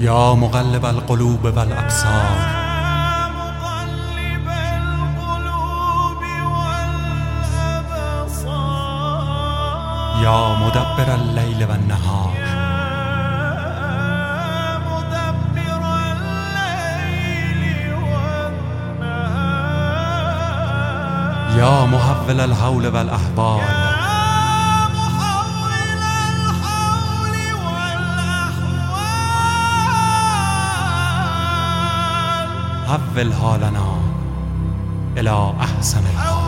یا مقلب القلوب والابصار یا مدبر اللیل والنهار یا محول الحول والاحوال حول حالنا الى احسن الحال.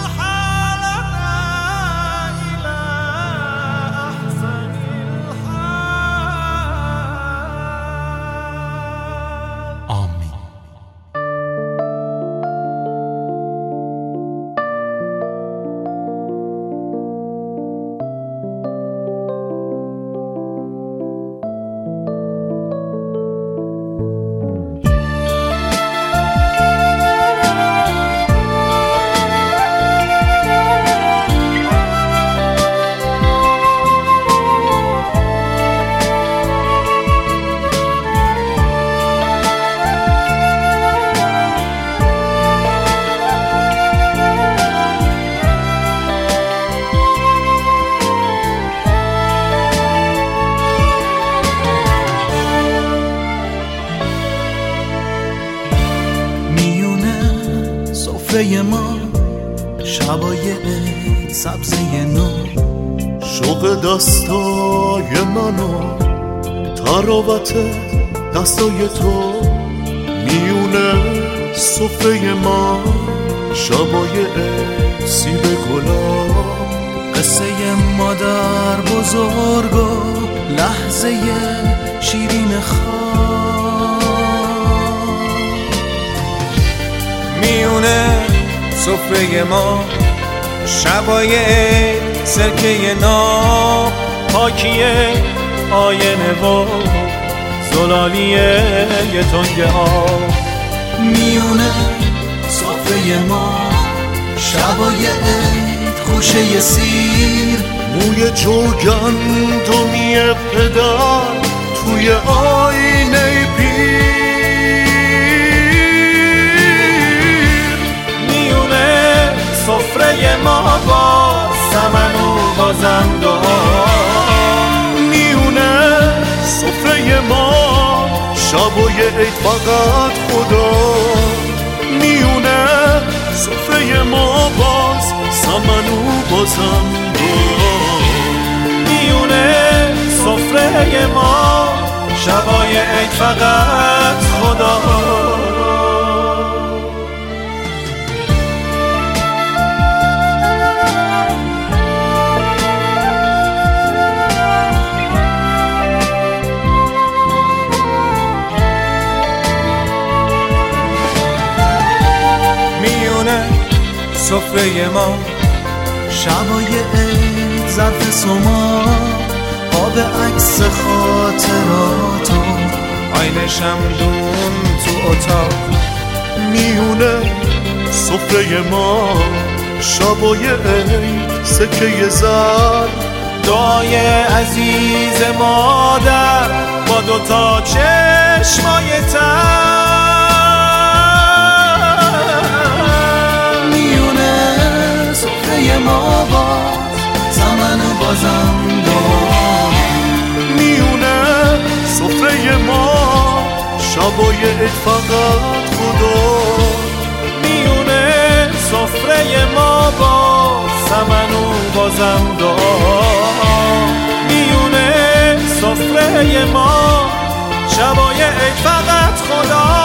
سفره ما شبای سبزی نو، شوق دستای منو تراوت دستای تو. میونه سفره ما شبای سیب گلاب، قصه مادر بزرگ و لحظه شیرین خواب. میونه سفره ما شبای سرکه ناب، پاکیه آینه و زلالی یه تنگ آب. میونه سفره ما شبای خوشه سیر، موی جوگندمی پدر توی آینه پیر. میونه سفره ما با سمن و بازم دعا. میونه سفره ما شبای عید فقط خدا. میونه سفره ما باز سمن و بازم دعا. میونه سفره ما شبای عید فقط خدا. سفره ما شبای عید ظرف سما، آب عکس خاطراتو، آینه شمدون تو اتاق. میونه سفره ما شبای عید سکه زر، دعای عزیز مادر با دوتا چشمای تر. ما باز زمن بازم دعا. میونه سفره ما شبای عید فقط خدا. میونه سفره ما باز زمن و بازم دعا. میونه سفره ما شبای عید فقط خدا.